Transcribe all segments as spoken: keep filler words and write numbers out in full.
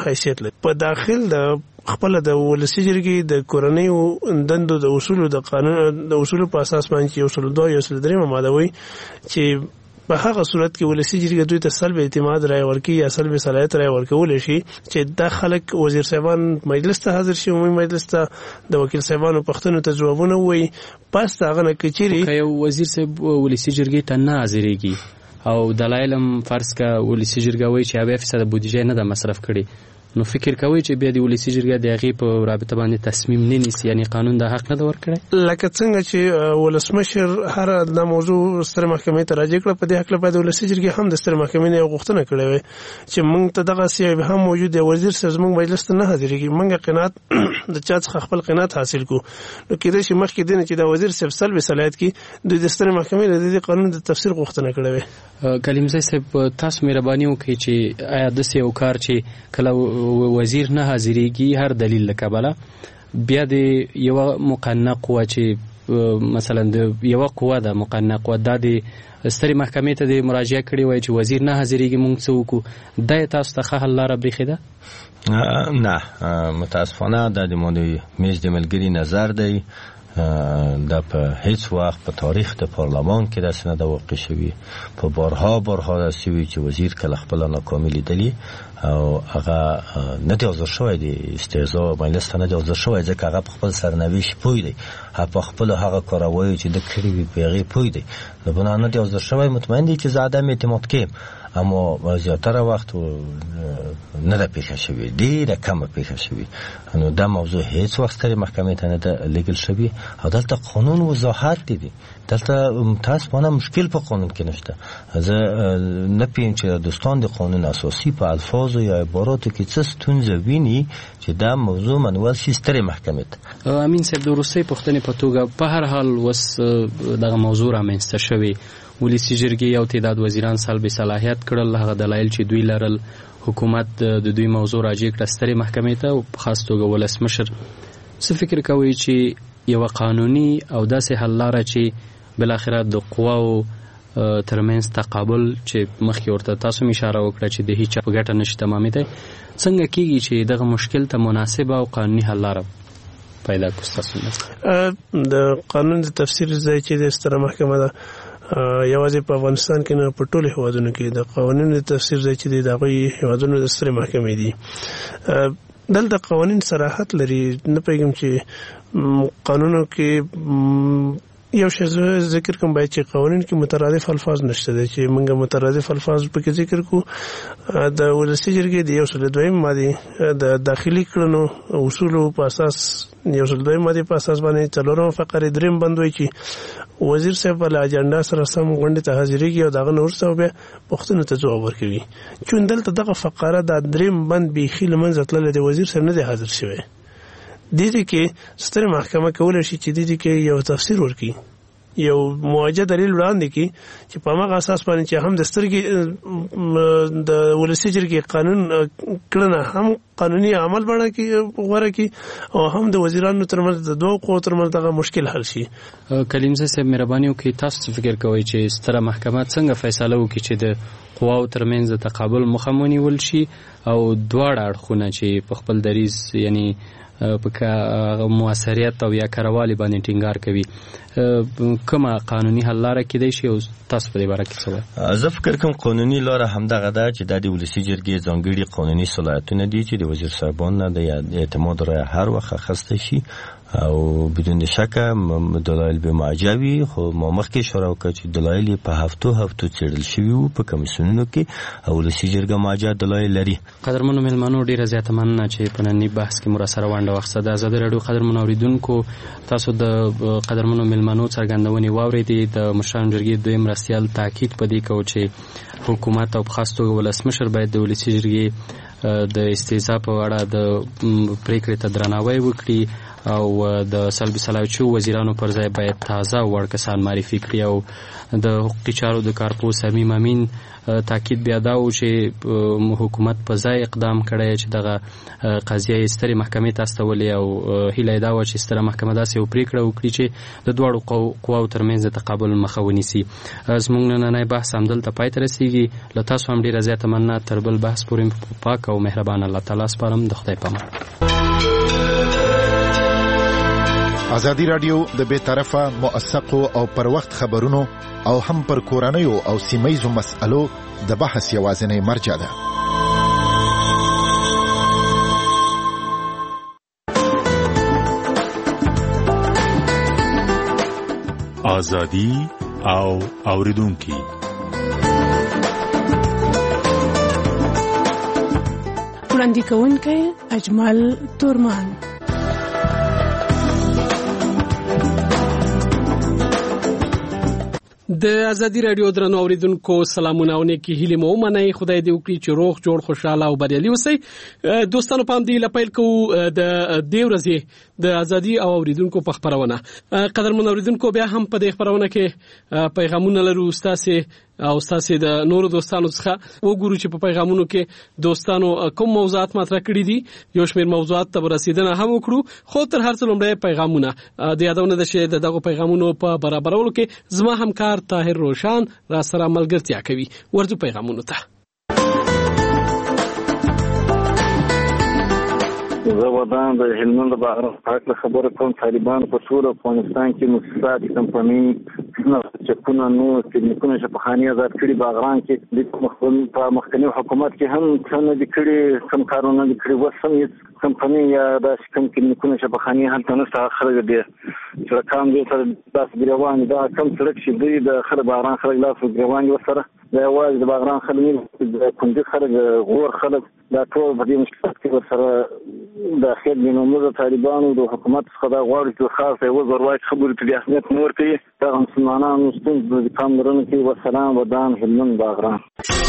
حیثیت لري. په داخل د خپل د ولسی جرګې د کورنۍ دندو د اصول د قانون د اصول په اساس باندې یو سل دوه یو سل درې ماده وایي چې په هغه صورت کې ولسی جرګې دوی ته سلب اعتماد رای ورکړي یا سلب صلاحیت رای ورکول شي چې د خلک وزیر صاحبان مجلس ته حاضر شي، عمومي مجلس ته د وکیل صاحبانو پښتنو ته ځوابونه وایي. پس هغه نه کچيري که یو وزیر صاحب ولسی جرګې ته نه حاضرېږي او دلایلم فرض کا ولسی جرګه وایي چې اویا فیصد بودیجه نه د مصرف کړي، نو فکر کوي چې بیا د ولسی جرګې د هغې په رابطه باندې تصمیم نه نیسي، یعنی قانون د حق نه ده ورکړی. لکه څنګه چې ولسمشر هر د موضوع سترې محکمې ته راجع کړه، په دې هکله باید ولسی جرګې هم د سترې محکمې نه یو غوښتنه کړې وای چې موږ ته دغسې ابهام موجود دی وزیر صاحب زموږ مجلس ته نه حاضرېږي، موږ قناعت د چا څخه خپل قناعت حاصل کړو. نو کېدای شي مخکې دی نه چې د وزیر صاحب سلب صلاحیت کې دوی د سترې محکمې د دې قانون د تفسیر غوښتنه کړې وای. کلیمزی صاحب تاسو مهرباني وکړئ چې آیا داسې یو کار چې کله وزیر نه حاضرېږي هر دلیل له کبله، بیا د یوه مقننه قوه چې مثلا د یوه قوه ده مقننه قوه دا د سترې محکمې ته د مراجعه کړې وای چې وزیر نه حاضرېږي موږ څه وکړو، دا یې تاسو ته ښه حل لاره برېښې ده؟ نه، متاسفانه دا د ما د میز د ملګري نظر دی. دا په هیڅ وخت په تاریخ د پارلمان کې داسې نه ده واقع شوي. په بارها بارها داسې وي چې وزیر کله خپله ناکامي لیدلي او هغه نه دی حاضر شوی، د استهزا مجلس ته نه دی حاضر شوی ځکه هغه په خپل سرنوشت پوه دی، په خپلو هغه کاروایو چې ده کړي وي په هغې پوه دی، نو بنا نه دی حاضر شوی. مطمئن دی چې زه عدم اعتماد کیم، اما زیاتره وخت نه ده پیښه شوې، ډېره کمه پیښه شوې. نو دا موضوع هیڅ وخت سترې محکمې ته نه ده لیږل شوي او دلته قانون وضاحت دی، دلته متاسفانه مشکل په قانون کې نشته. زه نه پوهیم چې دوستان د قانون اساسي په الفاظو یا عباراتو کې څه ستونزه ویني چې دا موضوع منول شي سترې محکمې ته. امین صاحب د وروستۍ پوښتنې په توګه په هر حال اوس دغه موضوع رامنځته شوې، ولسی جرګې یو تعداد وزیران سلب صلاحیت کړل، هغه دلایل چې دوی لرل حکومت د دوی موضوع راجع کړه سترې محکمې ته او په خاص توګه ولسمشر. څه فکر کوئ چې یوه قانوني او داسې حل لاره چې بالاخره د قواو ترمنځ تقابل چې مخکې ورته تاسو هم اشاره وکړه چې د هیچ چا په ګټه نشي تمامېدی، څنګه کېږي چې دغه مشکل ته مناسبه او قانوني حل لاره پیدا کړو ستاسو نه؟ د قانون د تفسیر ځای چې د ستره محکمه ده یوازې په افغانستان کې نه، په ټولو هیوادونو کې د قوانینو د تفسیر ځای چې دی د هغوی هیوادونو د سترې محکمې دي. دلته قوانین صراحت لري، نه پوهېږم چې قانونو کې یو شی ذکر کوم باید چې قوانین کې مترادف الفاظ نشته دی چې موږ مترادف الفاظ پکې ذکر کو. د ولسی جرګې د یو سل دویم مادې د داخلي کړنو اصولو په اساس یو سل دویم مادې په اساس باندې څلورم فقرې دریم بند وایي چې وزیر صاحب له اجنډا سره سم غونډې ته حاضرېږي او دغه نه وروسته بیا پوښتنو ته ځواب ورکوي. چون دلته دغه فقره د دریم بند بیخي له منځه تللی دی، وزیر صاحب نه دی حاضر شوی. دې دې کې سترې محکمه کولی شي چې دې دې کې یو تفسیر ورکړي، یو موجه دلیل وړاندې کړي چې په هماغه اساس باندې چې هم د سترګې د ولسي جرګې قانون کړنه هم قانوني عمل بڼه کې غوره کړي او هم د وزیرانو ترمنځ د دوه قوو ترمنځ دغه مشکل حل شي. کلیمزی صاحب مهرباني وکړئ، تاسو فکر کوئ چې ستره محکمه څنګه فیصله وکړي چې د قواو ترمنځ د تقابل مخه ونیول شي او دواړه اړخونه چې په خپل دریځ یعنی په موثریت او یا کاروالي باندې ټینګار کوي، کومه قانوني حل لاره کېدای شي او تاسو په دې باره کې څه وایئ؟ زه فکر کوم قانوني لاره همدغه ده چې دا د ولسي جرګې ځانګړي قانوني صلاحیتونه دي چې د وزیر صاحبان نه د اعتماد رایه هر وخت اخیستی شي او بدون شک دلایل به معجبي، خو ما مخکې اشاره وکړه چې دلایل په هفتو هفتو څېړل شوي وو په کمیسیونونو کې او ولسي جرګه معجب دلایل لري. قدرمنو مېلمنو ډېره زیاته مننه چې په ننني بحث کې مو راسره ونډه واخیسته. د ازادي راډیو قدرمنو اورېدونکو، تاسو د قدرمنو مېلمنو څرګندونې واورېدې. د مشرانو جرګې دویم مرستیال تاکید په دې کوي چې حکومت او په خاص توګه ولسمشر باید د ولسي جرګې د استهزا په اړه د پریکړې ته درناوی وکړي او د سلبي صلاحیت شویو وزیرانو پر ځای باید تازه وړ کسان معرفي کړي. او د حقوقي چارو د کارپوه صمیم امین تاکید بیا دا و چې حکومت په ځای اقدام کړی چې دغه قضیه یې سترې محکمې ته استولې او هیله یې دا وه چې ستره محکمه داسې یو پرېکړه وکړي چې د دواړو قواو ترمنځ د تقابل مخه ونیسي. زموږ نننی بحث همدلته پای ته رسېږي. له تاسو هم ډېره زیاته مننه. تر بل بحث پورې په پاک او او مهربان الله تعالی سپارم. د خدای په امان. ازادي رادیو د بے طرفه موثقو او پر وخت خبرونو او هم پر کورنیو او سیمایزو مسألو د بحث یوازینی مرجع ده. ازادي او اوریدونکي وړاندې کوونکی اجمل تورمان. د ازادي رادیو درنو اوریدونکو سلامونه او نیکی هیله مو منئ. خدای دې وکړي چې روغ جوړ خوشاله او بریالي اوسئ. دوستانو پام دی لپیل کو د دې ورځې د ازادي او اوریدونکو په خبرونه. قدرمن اوریدونکو بیا هم په دې خبرونه کې پیغامونه لرو تاسو او تاسو د نورو دوستانو څخه وګورو چې په پیغامونو کې دوستانو کوم موضوعات مطرح کړي دي. یو شمېر موضوعات ته رسیدنه هم وکړو، خو تر هر څه لومړی پیغامونه د یادونه د شه دغه پیغامونو په برابرولو کې زما همکار طاهر روشان را سره ملګرتیا کوي. ورته پیغامونو ته زه ودان د هلمند د بهرام پاک خبره کوم. طالبان په ټول افغانستان کې مؤسسات کمپنۍ نه چکونه نو تکنیکونه شفاخاني آزاد کړي. باغران کې د مخکن په مخکنی حکومت کې هم څنګه د کړي کم کارونه د کړي وسم کمپنۍ یا د کم تکنیکونه شفاخاني هم تنه خلک دي چې کام دي تر تاسو ګریوان دا کم سړک چې دی د خر باغران خلک لاسو ګریوان وسره د واز د باغران خلک د کندي خلک غور خلک دا ټول په دې مشکلات کې ورسره داخل دي. نو موږ طالبانو د حکومت څخه دا غواړو چې خاصه یو ضروري خبرې په اهمیت نور کوي دا مسلمانانو ستونزې د کامرونو کې وسلام ودان هلمند باغران.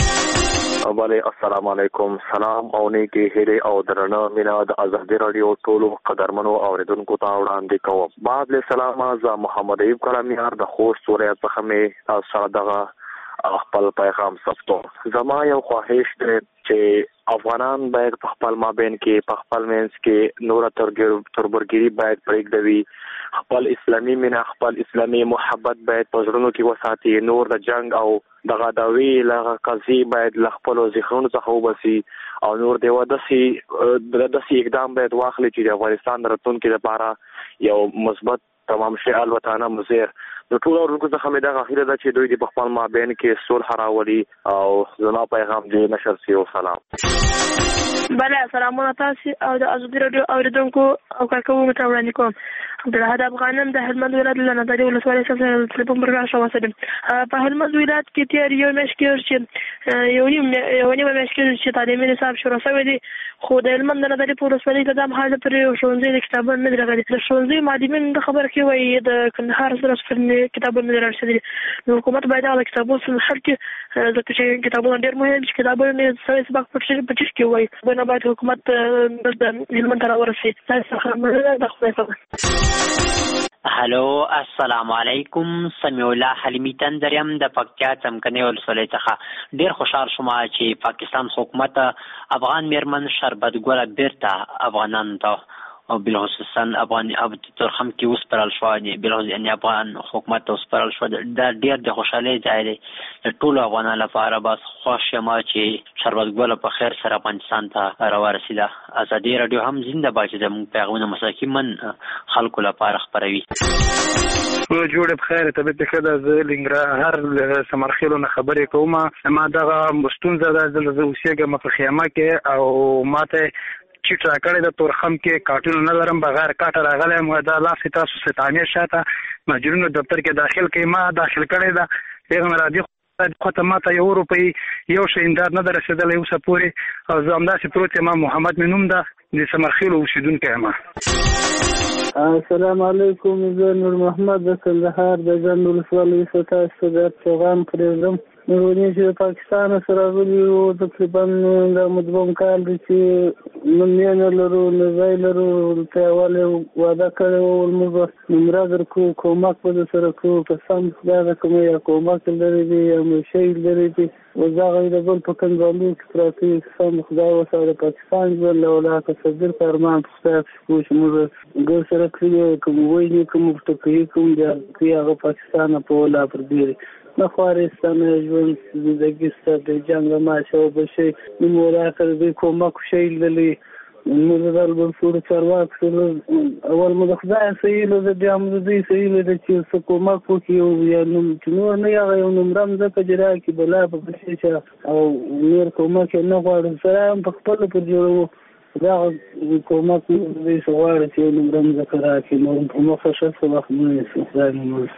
اولی السلام علیکم. سلام او نیکی هیله او درنه مینا د ازادي رادیو ټولو قدرمنو اوریدونکو ته وړاندې کوم. بعد له سلام از محمد ایوب کلامیار د خوست ولایت څخه می تاسو سره دغه خپل پیغام ثبتو. زما یو خواهش دی چې افغانان باید په خپل مابین کې په خپل منځ کې نور تربورګری باید پرېږدوي. خپل اسلامي مینا خپل اسلامي محبت باید په زړونو کې وساتي. نور د جنگ او د غداوی لغه قضیه باید ل خپل ذهنونو څخه وباسي او نور دی ودسي د دسي اقدام باید واخلي چې د افغانستان راتلونکي لپاره یو مثبت تمام شي الوتانه مزیر. د ټول اورونکو څخه مې دا غوښتنه ده چې دوی د خپل مابین کې صلح راولي او زما پیغام دې نشر شي. سلام. بله سلامونه تاسو او د ازادي رادیو اوریدونکو او کارکوونکو ته وړاندې کوم. عبدالحد افغانم د هلمند ولایت له نادري ولسوالۍ څخه تلیفون پروګرام شوه سره په هلمند ولایت کې تیر یو میاشت کې چې یو نیم یو نیم میاشت کې چې تعلیمي نصاب شروع شوی دی، خو د هلمند د نادري په ولسوالۍ کې د حال پر یو ښوونځي د کتابونو نه راغلي. د ښوونځي معلمین د خبر کې وایي د کندهار سره سره کتابونه نه راځي. نو حکومت باید هغه کتابونه سره حل کړي ځکه چې کتابونه ډېر مهم دي. کتابونه نه سوي سبق پټ پټ کې وایي بنه باید حکومت د هلمند ته راورسي. تاسو خبره ده خو هلو السلام علیکم. سمیع الله حلیمی تندریم د پکتیا څمکني ولسوالۍ څخه ډیر خوشحال شوم چې پاکستان حکومت افغان میرمن شربت ګل بیرته افغانانو ته او بالخصوصا افغان اب ترخم کې اوس پرال شو دي بالخصوص ان افغان حکومت اوس پرال شو دا ډیر د خوشحالي ځای دی ټول افغانانو لپاره. بس خوشاله ما چې شربت ګل په خیر سره افغانستان ته راورسیده. ازادي رادیو هم زنده باد چې د پیغامونه مساکین خلکو لپاره خبروي. جوړ بخیر ته به کده ز لنګرا هر سمرخیلو نه خبرې کوم. ما دغه مستونزه د زوسیګه مفخیمه کې او ماته چې ټاکړې د تورخم کې کارټون نه لرم بغیر کاټ راغلی مو دا لاسې تاسو ستانې شاته مجرونو دفتر کې داخل کې ما داخل کړی دا پیغام را دي خو ته ماته یو روپۍ یو شی امداد نه درسېدلی اوسه پورې او زه همداسې پروت یم. محمد مې نوم ده د سمرخیلو اوسېدونکی یم. السلام علیکم. زه نور محمد د کندهار د جنډ ولسوالۍ څخه تاسو ته پیغام پرېږدم. نورونی چې پاکستان سره غلي او تقریبا د مدبوم کال دي چې نن نه لرو نه ځای لرو ته والي وعده کړو او موږ نمره درکو کومک په سره کو قسم خدای د کومه یا کومک لري دي یا شي لري دي وزغه د بل په کن باندې کې پراتی قسم خدای وسره پاکستان ول ولا تصدر فرمان ستاسو چې موږ ګور سره کړی کوم وایي کوم ټکی کوم د هغه پاکستان په ولا پر دی نخوارستانه ژوند زندگی سره د جنگ ماشه او بشي نو راکړ د کومک شي للی نو دل بل چارواک اول مو د خدای سېلو د جامو د سېلو د چې کومک وکيو یا نو نو نه یو نمرم زکه جرا کی بلا په بشي او نور کومک نه غواړم سلام په خپل پر جوړو دا کومک دې سوال چې نمرم زکه راکې نو په مخه شخص وخت نه سلام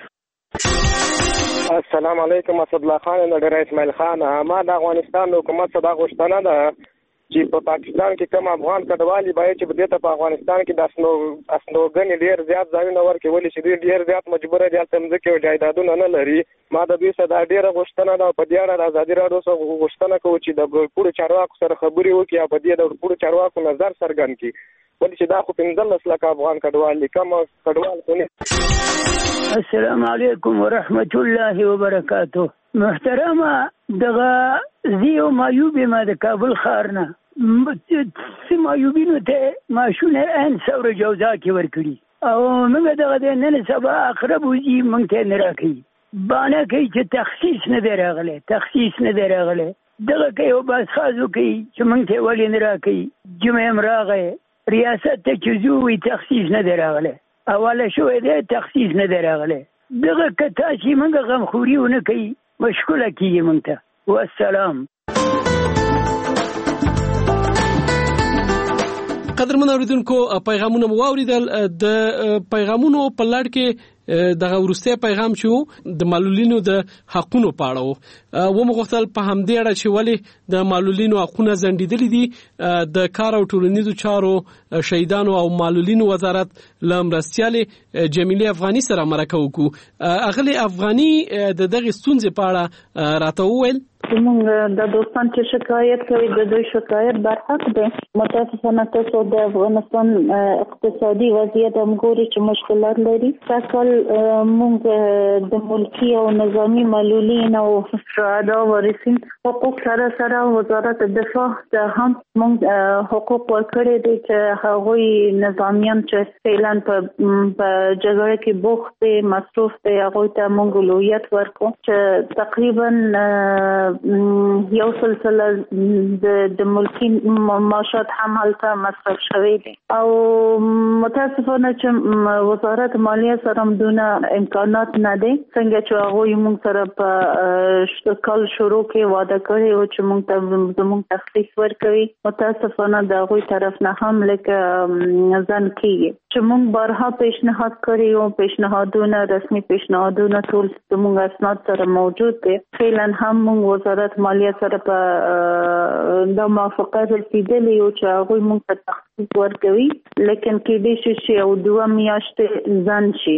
السلام علیکم اسد الله خان نډر اسماعیل خان ما د افغانستان حکومت څخه غوښتنه ده چې په پاکستان کې کوم افغان کډوالي باید چې بدې ته په افغانستان کې د اسنو اسنوګنې ډېر زیات ځایونه ورکړي چې ډېر زیات مجبور دي چې مځکې او جایدادونه نه لري ما د دوی سره ډېره غوښتنه ده په دې اړه د ازادي راډیو سره غوښتنه کوو چې د ګورپوړو چارواکو سره خبرې وکړي او په دې د ګورپوړو چارواکو نظر څرګند کړي ولې چې دا خو پنځلس لکه افغان کډوال دي کوم کډوال خو نه. السلام علیکم ورحمت الله وبرکاته. محترمه دغه زیو مایوب ما د کابل ښار نه سم ایوبینو ته ماشونه ان څور جوزا کې ورکړي او موږ دغه د نن سبا اقرب وږي موږ ته نه راکړي باندې کوي چې تخصیص نه دی راغلی تخصیص نه دی راغلی دغه کوي او بس خاصو کوي چې موږ ته ولې نه راکړي جمعه هم راغی ریاست ته چې ځو وي تخصیص نه دی راغلی اوله شوی دی تخصیص نه دی راغلی دغه که تاسې موږ غمخوري ونه کوي مشکله کېږي موږ ته والسلام. قدرمن اوریدونکو پیغامونه مو واوریدل د پیغامونو په لړ کې دغه ورسته پیغام شو د معلولینو د حقونو پاړو و مغوښتل په همدې اړه چې ولې د معلولینو حقونه ځنډیدلې دي د کار او ټولنیزو چارو شهیدانو او معلولینو وزارت لمرستياله جمیله افغاني سره مرکه وکړو اغلی افغاني د دغه ستونزې په اړه راته وویل زمونږ د دوستان چې شکایت کوي د دوی شکایت برحق دی متاسفانه تاسو د افغانستان اقتصادي وضعیت هم ګوري چې مشکلات لري تاسو مونږ د ملکی او نظامی معلولین او شهدا ورثین حقوق سره سره وزارت دفاع ته هم مونږ حقوق ورکړي دي چې هغوی نظامیان چې فعلا په جګړه کې بوخت دي مصروف دي هغوی ته مونږ لویت ورکو چې تقریبا یو سلسله د ملکی معاشات هم هلته مصرف شوی دي او متاسفانه چې وزارت مالیه سره دونه امکانات نه دي څنګه چې هغوی موږ سره په کال شروع کې وعده کړی او چې موږ ته زموږ تخصیص ورکوي متاسفانه د هغوی طرف نه هم لکه ځان کېږي چې موږ بارها پیشنهاد کړی او پیشنهادونه رسمي پیشنهادونه ټول زموږ اسناد سره موجود دي فعلا هم موږ وزارت مالیه سره په د موافقه رسیدلې او چې هغوی موږ ته تخصیص ورکوي لیکن کېدای شي چې یو دوه میاشتې ځنډ شي.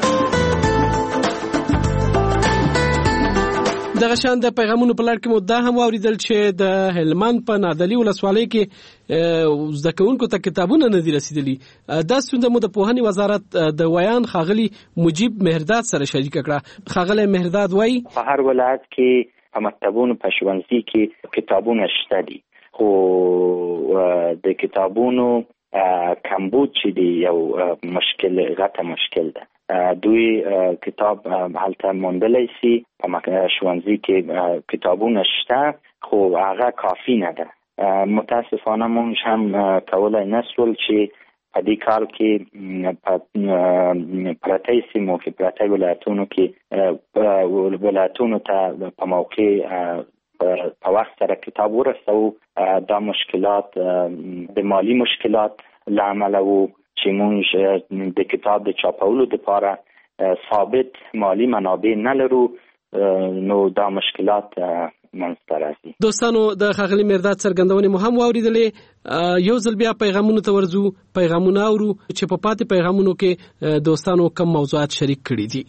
دغه شان د پیغامونو په لړ کې مو دا هم واوریدل چې د هلمند په نادعلي ولسوالۍ کې زده کوونکو ته کتابونه نه دي رسیدلي دا ستونزه مو د پوهنې وزارت د ویان خاغلی مجیب مهرداد سره شریک کړه. خاغلی مهرداد وایي په هر ولایت کې په مکتبونو په ښوونځي کې کتابونه شته دي خو د کتابونو کمبود چې دی یو مشکل غټه مشکل ده دوی کتاب هلته موندلی سي په ښوونځي کې کتابونه شته خو هغه کافي نه ده متاسفانه موږ هم کولی نسول چې په دې کال کې په پرتې سیمو کې پرتې ولایتونو کې ولایتونو ته په موقع په وخت سره کتاب ورسو دا مشکلات د مالی مشکلات لامل وو چې موږ د کتاب د چاپولو لپاره ثابت مالی منابع نه لرو نو دا مشکلات منځته راځي. دوستانو د خاغلی مرداد څرګندونې مو هم واوریدلې یو ځل بیا پیغامونو ته ورځو پیغامونه اورو چې په پاتې پیغامونو کې دوستانو کوم موضوعات شریک کړي دي.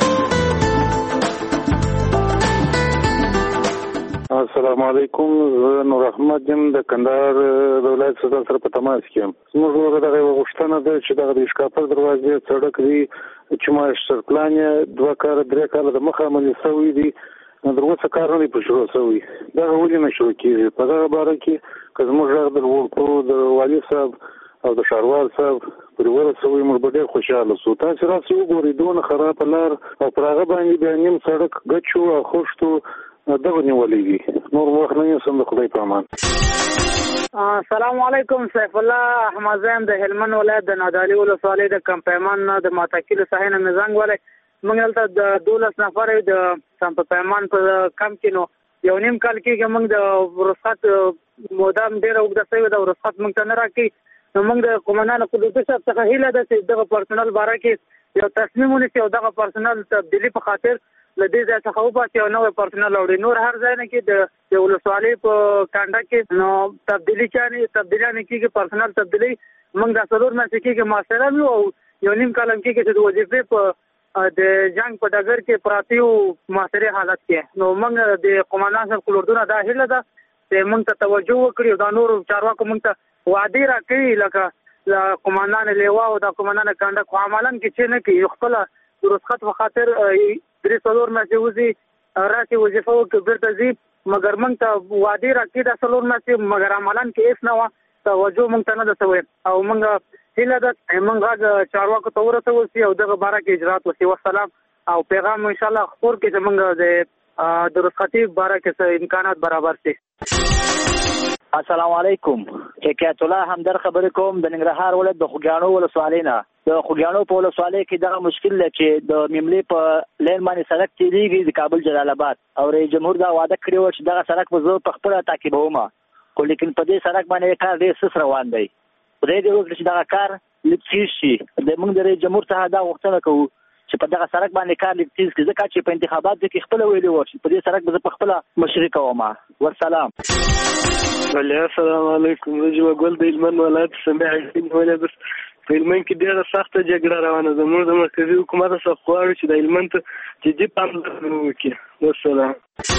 السلام علیکم زه نور احمد یم د کندهار د ولایت سلطان سره په تماس کې یم. زموږ دغه غوښتنه ده چې دغه د اشکاپر دروازې سړک دی چې ماستر پلان یې دوه کال درې کال د مخه عملي شوی دی دروازه کار نه په شروع شوی دا ولې نه شو کېږي په دغه باره کې که زموږ غږ د ورکو د والي صاحب او د ښاروال صاحب پر ورسوي موږ به ډېر خوشحاله شو. تاسو راسئ وګورئ دونه خراب لار او پر هغه باندې بیا نیم سړک ګچو او خوشتو دغه نیولې دي. نور وخت نه یې د خدای په امان. السلام علیکم. سیف الله احمد زم د هلمند ولایت د نادعلي ولسوالۍ د کم پیمان د ماتاکیلو ساحې نه زنګ ولای. موږ دلته د دولس نفر د کم پیمان په کم کې نو یو نیم کال کې موږ د رخصت مودام ډېر وګړه شوی د رخصت موږ ته نه راکې. نو موږ د قومندان قدرت صاحب څخه هیله ده چې دغه پرسنل باره کې یو تصمیم ونیسي او دغه پرسنل تبدیلی په خاطر لدې ځای څخه وباسي او نوې پرسنل راوړي. نور هر ځای نه کې د ولسوالۍ په کانډه کې نو تبدیلی چانه تبدیلی نه کېږي. پرسنل تبدیلی موږ د څلور میاشتې کې محاصره وو او یو نیم کال کې چې د وظیفې په د جنگ په ډګر کې پراتی او محاصره حالت کې نو موږ د قومندان صاحب کلوردونه دا هیله ده چې موږ ته توجه وکړي او دا نور چارواکو موږ ته وعده راکړي لکه د قومندان لیوا او د قومندان کانډه خو عملاً کې چې نه کې خپل د رخصت په خاطر درې څلور میاشتې وځي راشي وظیفه وکړي بیرته ځي مګر موږ ته وعده راکړي د څلور میاشتې مګر عملاً کې هېڅ نه وه توجه موږ ته نه ده شوې او موږ هیله ده موږ غږ چارواکو ته ورسول شي او دغه باره کې اجرات وشي. والسلام او پیغام انشاءالله خپور کې چې موږ د رخصتي باره کې امکانات برابر شي. السلام علیکم. حکایت الله همدر خبرې کوم د ننګرهار ولایت د خوږیاڼو ولسوالۍ نه. د خوږیاڼو په ولسوالۍ کې دغه مشکل دی چې د میملې په لین باندې سړک تېرېږي د کابل جلال آباد او رئیس جمهور دا وعده کړې وه چې دغه سړک به زه په خپله تعقیبوم خو لیکن په دې سړک باندې کار ډېر سست روان دی. خدای دې وکړي چې دغه کار لږ تېز شي. موږ د رئیس جمهور څخه دا غوښتنه کوو چې په دغه سړک باندې کار لږ تېز کړي ځکه چې په انتخاباتو کې خپله ویلي وه چې په دې سړک به زه په خپله مشري کوم. والسلام. السلام علیکم. رجوع ګل د هلمند ولایت سمیع الدین ولایت په هلمند کې ډېره سخته جګړه روانه ده. موږ د مرکزي حکومت څخه غواړو چې د هلمند ته جدي پاملرنه وکړي. والسلام.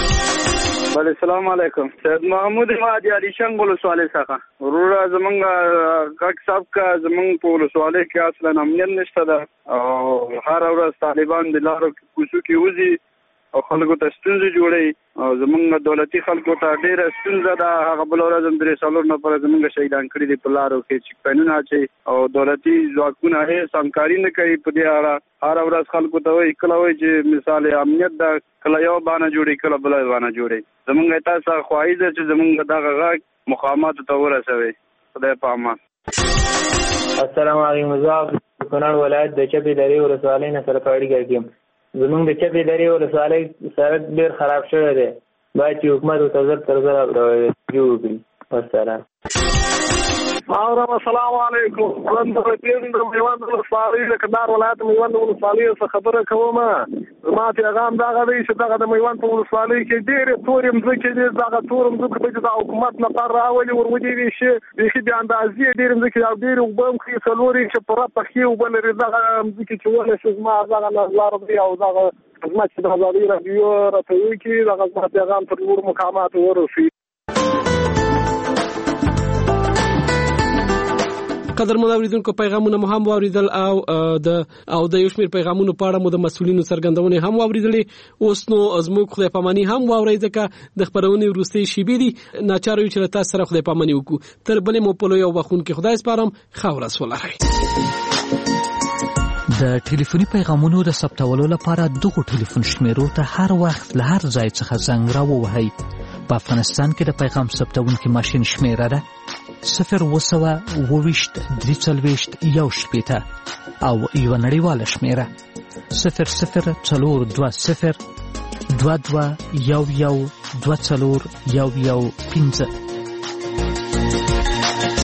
بله السلام علیکم. سید محمود مهدي علي شنګ ولسوالۍ څخه وروره زمونږ غږ صاحب کا زمونږ په ولسوالۍ کې اصلا امنیت نشته ده او هره ورځ طالبان د لارو کوڅو کې وځي او خلکو ته ستونزې جوړوي او زمونږ دولتي خلکو ته ډېره ستونزه ده. هغه بله ورځ هم درې څلور نفره زمونږ شهیدان کړي دي په لارو کې چیک پاینونه اچوي او دولتي ځواکونه هېڅ همکاري نه کوي په دې اړه. هره ورځ خلکو ته وایي کله وایي چې مثال امنیت ده کله یو بانه جوړي کله بله بانه جوړي. زمونږ تاسو څخه خواهش ده چې زمونږ دغه غږ مقاماتو ته ورسوي. خدای په امان. السلام علیکم. زه کونړ ولایت د چپې درې ولسوالۍ نه سره په اړیکه کې یم. زمونږ د چپې درې ولسوالۍ سړک ډېر خراب شوی دی. باید چې حکومت ورته زر تر زره توجه وکړي. والسلام. السلام علیکم. د میوند ولسوالۍ د کندهار ولایت میوند ولسوالۍ څخه خبره کوم. زما پیغام دغه دی چې دغه د میوند په ولسوالۍ کې ډېرې تورې مځکې دي. دغه تورې مځکې به چې د حکومت لپاره راولي ور ودېږي شي بیخي بې اندازې ډېرې مځکې او ډېرې اوبه هم ښې څلور یې چې پوره پخې اوبه لري. دغه مځکې چې ونه شي زما دغه نظر دی او دغه خدمت چې د ازادي راډیو راته وکړي دغه زما پیغام تر نورو مقاماتو ورسوي. قدرمن اوریدونکو پیغامونه مو هم واوریدل او د او د یو شمېر پیغامونو په اړه مو د مسؤلینو څرګندونې هم واوریدلې. اوس نو زموږ خدای پاماني هم واورئ ځکه د خبرونې وروستۍ شیبې دي. ناچاره یو چې تاسو سره خدای پاماني وکړو. تر بلې مو په لوی او بخونکي خدای سپارم. ښه ورځ ولرئ. د ټلیفوني پیغامونو د ثبتولو لپاره دغه ټلیفون شمیرو ته هر وخت له هر ځای څخه زنګ راووهئ. په افغانستان کې د پیغام ثبتونکي ماشین شمیره ده صفر وسوه اوويشت درې څلوېښت یو شپېته او یوه نړیواله شمیره صفر صفر څلور دوه صفر دوه دوه یو یو دوه څلور یو یو پنځه.